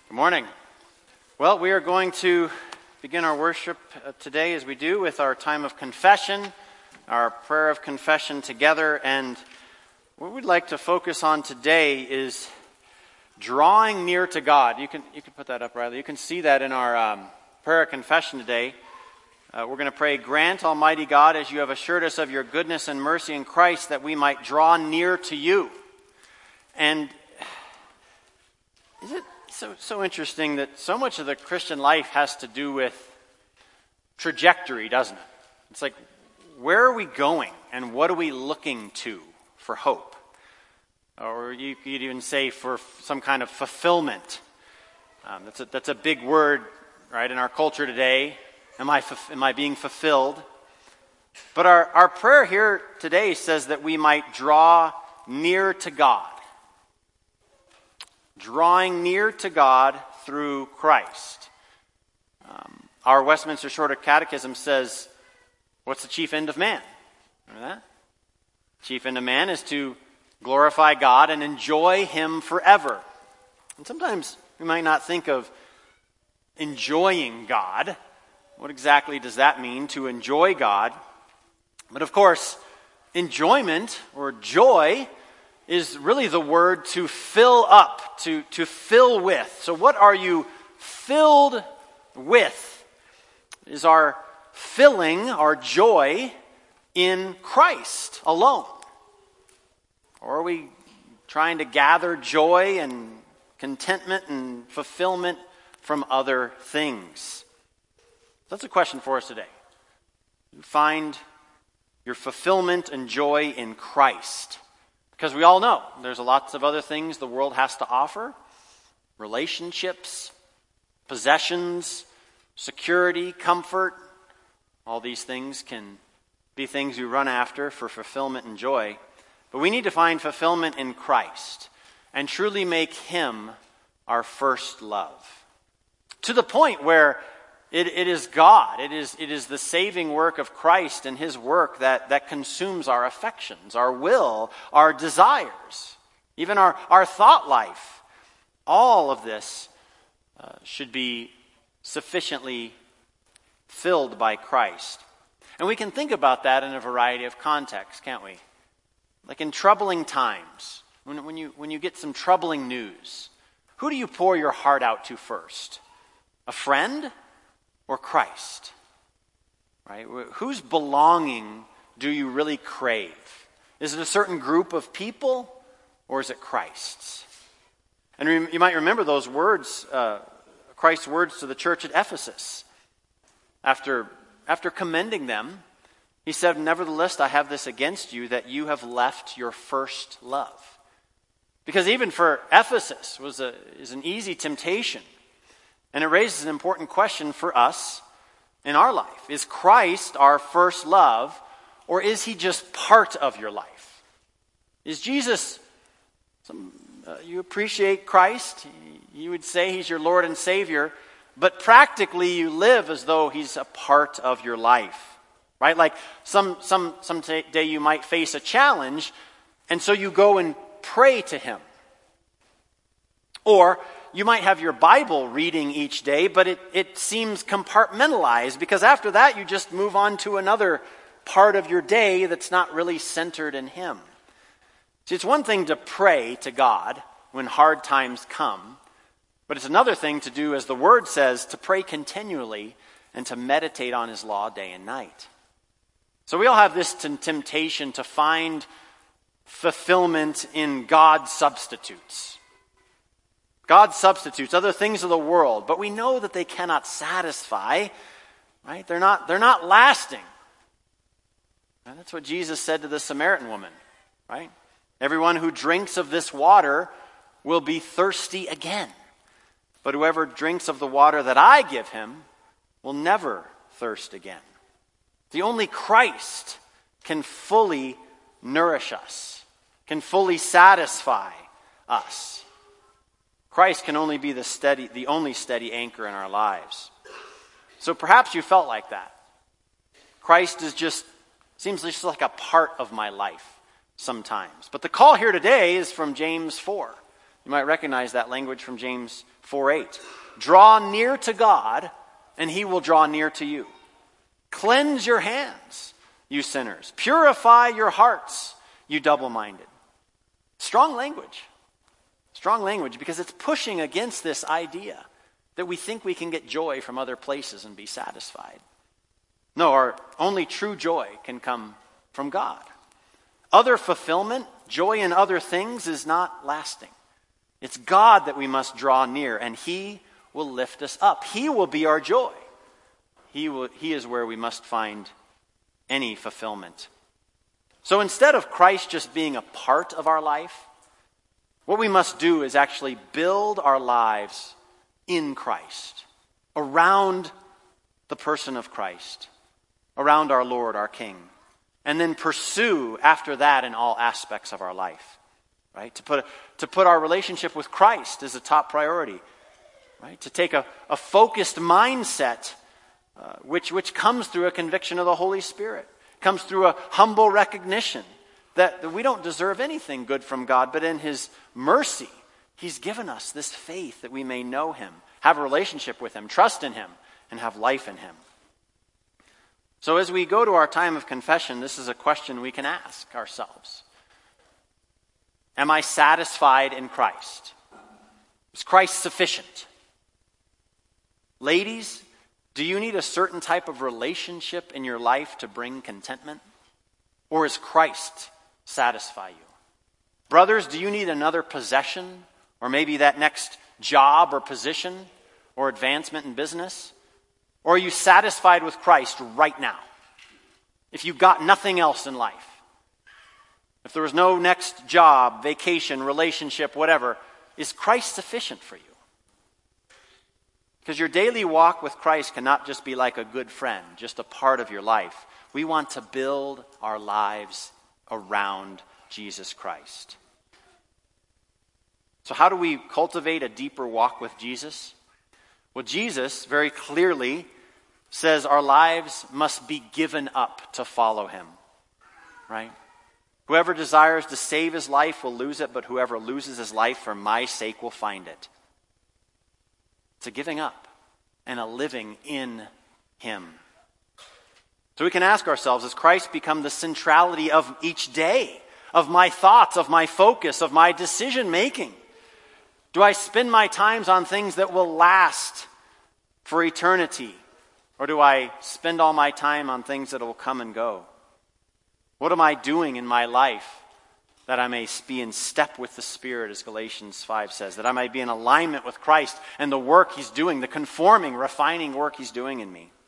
Good morning. Well, we are going to begin our worship today as we do with our time of confession, our prayer of confession together. And what we'd like to focus on today is drawing near to God. You can put that up, Riley. You can see that in our prayer of confession today. We're going to pray, "Grant, Almighty God, as you have assured us of your goodness and mercy in Christ, that we might draw near to you." And is it so interesting that so much of the Christian life has to do with trajectory, doesn't it? It's like, where are we going and what are we looking to for hope? Or you could even say for some kind of fulfillment. That's a big word, right, in our culture today. Am I being fulfilled? But our prayer here today says that we might draw near to God. Drawing near to God through Christ. Our Westminster Shorter Catechism says, what's the chief end of man? Remember that? Chief end of man is to glorify God and enjoy Him forever. And sometimes we might not think of enjoying God. What exactly does that mean, to enjoy God? But of course, enjoyment or joy is really the word to fill up, to fill with. So what are you filled with? Is our filling, our joy in Christ alone? Or are we trying to gather joy and contentment and fulfillment from other things? That's a question for us today. You find your fulfillment and joy in Christ. Because we all know there's lots of other things the world has to offer. Relationships, possessions, security, comfort. All these things can be things we run after for fulfillment and joy. But we need to find fulfillment in Christ and truly make Him our first love. To the point where it is God, it is the saving work of Christ and His work that consumes our affections, our will, our desires, even our thought life. All of this should be sufficiently filled by Christ. And we can think about that in a variety of contexts, can't we? Like in troubling times, when you get some troubling news, who do you pour your heart out to first? A friend? Or Christ, right? Whose belonging do you really crave? Is it a certain group of people, or is it Christ's? And you might remember those words, Christ's words to the church at Ephesus. After commending them, He said, "Nevertheless, I have this against you, that you have left your first love." Because even for Ephesus is an easy temptation. And it raises an important question for us in our life. Is Christ our first love, or is He just part of your life? Is Jesus, you appreciate Christ, you would say He's your Lord and Savior, but practically you live as though He's a part of your life, right? Like some day you might face a challenge, and so you go and pray to Him. Or you might have your Bible reading each day, but it seems compartmentalized, because after that you just move on to another part of your day that's not really centered in Him. See, it's one thing to pray to God when hard times come, but it's another thing to do, as the Word says, to pray continually and to meditate on His law day and night. So we all have this temptation to find fulfillment in God's substitutes. God's substitutes, other things of the world, but we know that they cannot satisfy, right? They're not lasting. And that's what Jesus said to the Samaritan woman, right? Everyone who drinks of this water will be thirsty again. But whoever drinks of the water that I give him will never thirst again. The only Christ can fully nourish us, can fully satisfy us. Christ can only be the only steady anchor in our lives. So perhaps you felt like that. Christ seems just like a part of my life sometimes. But the call here today is from James 4. You might recognize that language from James 4:8. Draw near to God, and he will draw near to you. Cleanse your hands, you sinners. Purify your hearts, you double-minded. Strong language. Strong language because it's pushing against this idea that we think we can get joy from other places and be satisfied. No, our only true joy can come from God. Other fulfillment, joy in other things, is not lasting. It's God that we must draw near, and he will lift us up. He will be our joy. He is where we must find any fulfillment. So instead of Christ just being a part of our life, what we must do is actually build our lives in Christ, around the person of Christ, around our Lord, our King, and then pursue after that in all aspects of our life. Right? To put our relationship with Christ as a top priority. Right? To take a focused mindset, which comes through a conviction of the Holy Spirit, comes through a humble recognition that we don't deserve anything good from God, but in his mercy, he's given us this faith that we may know him, have a relationship with him, trust in him, and have life in him. So as we go to our time of confession, this is a question we can ask ourselves. Am I satisfied in Christ? Is Christ sufficient? Ladies, do you need a certain type of relationship in your life to bring contentment? Or is Christ satisfy you? Brothers, do you need another possession? Or maybe that next job or position or advancement in business? Or are you satisfied with Christ right now? If you got nothing else in life, if there was no next job, vacation, relationship, whatever, is Christ sufficient for you? Because your daily walk with Christ cannot just be like a good friend, just a part of your life. We want to build our lives around Jesus Christ. So how do we cultivate a deeper walk with Jesus? Well, Jesus very clearly says our lives must be given up to follow him. Right? Whoever desires to save his life will lose it, but whoever loses his life for my sake will find it. It's a giving up and a living in him. So we can ask ourselves, has Christ become the centrality of each day, of my thoughts, of my focus, of my decision making? Do I spend my times on things that will last for eternity? Or do I spend all my time on things that will come and go? What am I doing in my life that I may be in step with the Spirit, as Galatians 5 says, that I might be in alignment with Christ and the work he's doing, the conforming, refining work he's doing in me?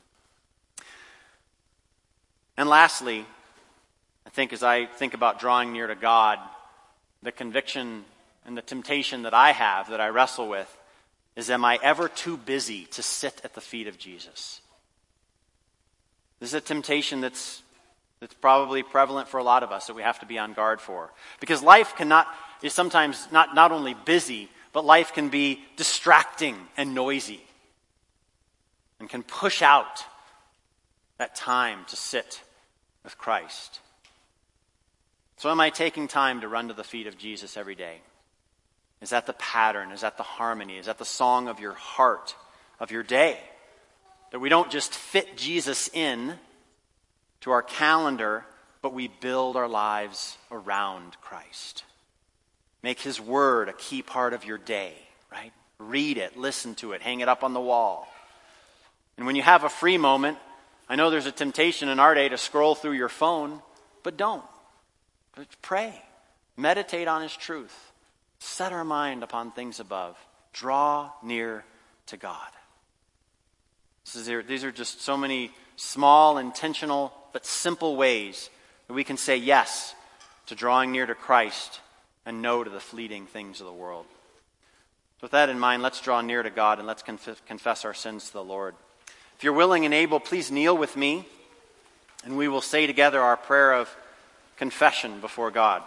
And lastly, I think as I think about drawing near to God, the conviction and the temptation that I have, that I wrestle with, is, am I ever too busy to sit at the feet of Jesus? This is a temptation that's probably prevalent for a lot of us that we have to be on guard for. Because life is sometimes not only busy, but life can be distracting and noisy and can push out that time to sit with Christ. So am I taking time to run to the feet of Jesus every day? Is that the pattern? Is that the harmony? Is that the song of your heart, of your day? That we don't just fit Jesus in to our calendar, but we build our lives around Christ. Make his word a key part of your day, right? Read it, listen to it, hang it up on the wall. And when you have a free moment, I know there's a temptation in our day to scroll through your phone, but don't. But pray. Meditate on his truth. Set our mind upon things above. Draw near to God. These are just so many small, intentional, but simple ways that we can say yes to drawing near to Christ and no to the fleeting things of the world. So with that in mind, let's draw near to God and let's confess our sins to the Lord. If you're willing and able, please kneel with me, and we will say together our prayer of confession before God.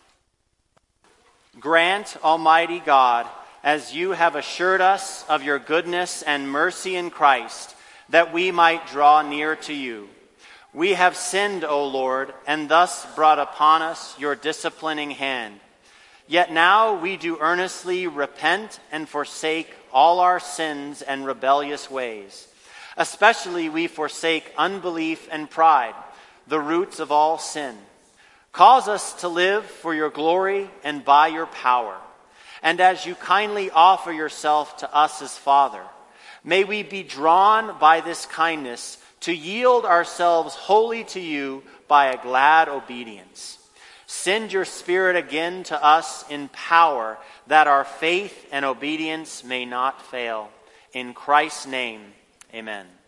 Grant, Almighty God, as you have assured us of your goodness and mercy in Christ, that we might draw near to you. We have sinned, O Lord, and thus brought upon us your disciplining hand. Yet now we do earnestly repent and forsake all our sins and rebellious ways. Especially we forsake unbelief and pride, the roots of all sin. Cause us to live for your glory and by your power. And as you kindly offer yourself to us as Father, may we be drawn by this kindness to yield ourselves wholly to you by a glad obedience. Send your Spirit again to us in power, that our faith and obedience may not fail. In Christ's name, amen.